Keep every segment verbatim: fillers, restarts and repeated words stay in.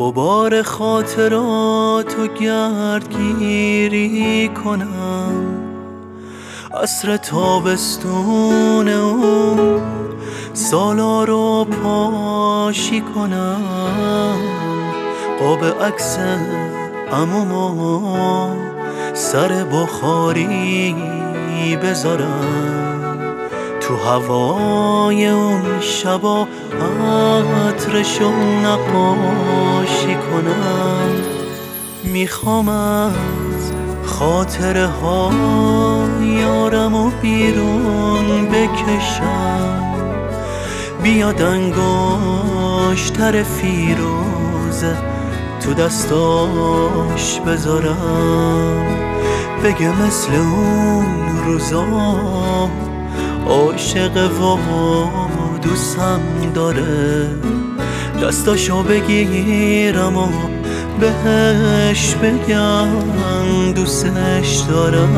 غبار خاطراتو گردگیری کنم، عصر تابستون اون سالا رو پاشی کنم، قاب عکس عمومو سر بخاری بذارم، تو هوای اون شبا عطرشو نقاشی کنم. میخوام از خاطره ها یارمو بیرون بکشم، بیاد انگشتر فیروزه تو دستاش بذارم، بگه مثل اون روزا عاشق و دوستم داره، دستاشو بگیرم و بهش بگم دوستش دارم.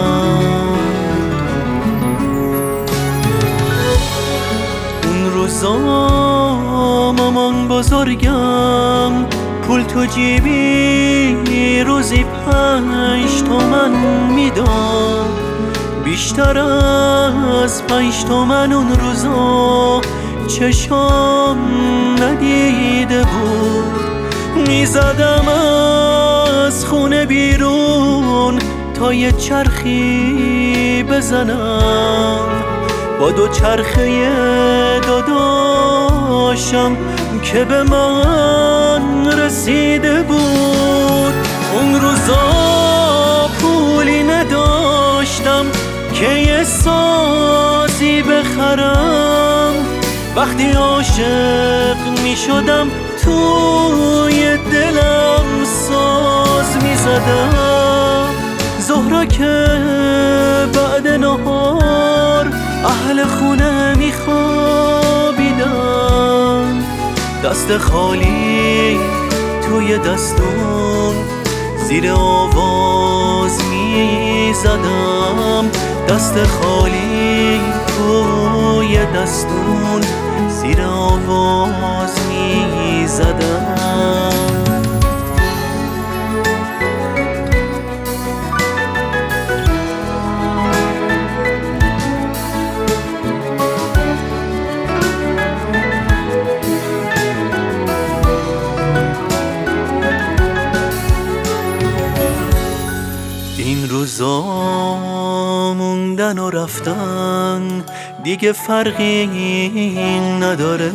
اون روزا مامان بزرگم پول تو جیبی روزی پنج تومن میداد، بیشتر از پنج تومن اون روزا چشام ندیده بود. میزدم از خونه بیرون تا یه چرخی بزنم، با دو چرخه داداشم که به من رسیده بود. اون روزا پولی نداشتم که یه سازی بخرم، وقتی عاشق می شدم توی دلم ساز می زدم. ظهرا که بعد نهار اهل خونه می خوابیدن، دست خالی توی دستون زیر آواز می زدم، دست خالی توی دستون زیر آواز می زدم. این روزا موندن و رفتن دیگه فرقی نداره،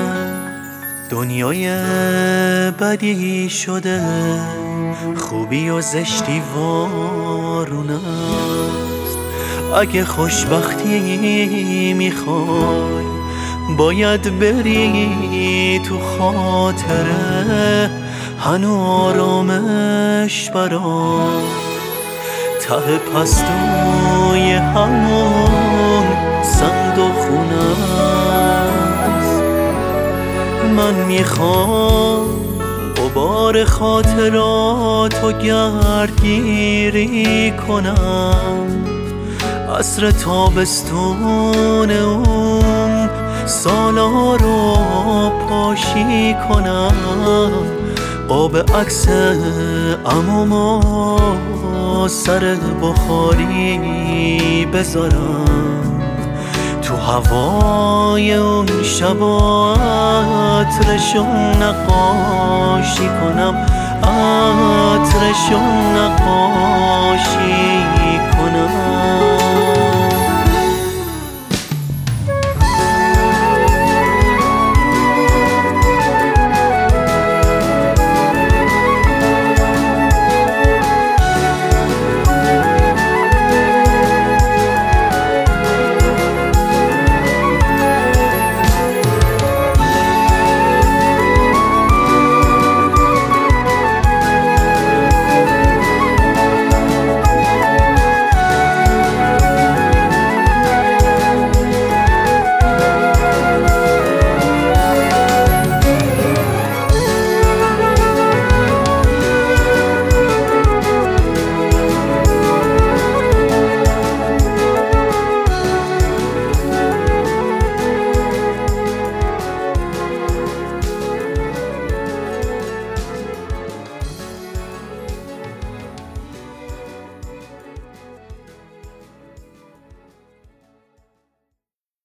دنیای بدی شده، خوبی و زشتی وارون است. اگه خوشبختی میخوای باید بری تو خاطره، هنو آرامش برام ته پستوی همون صندوقخونه است. من میخوام غبار خاطراتو گردگیری کنم، عصر تابستون اون سالا رو پاشی کنم، قاب عکس عمومو سر بخاری بذارم، تو هوای اون شبا عطرشو نقاشی کنم، عطرشو نقاشی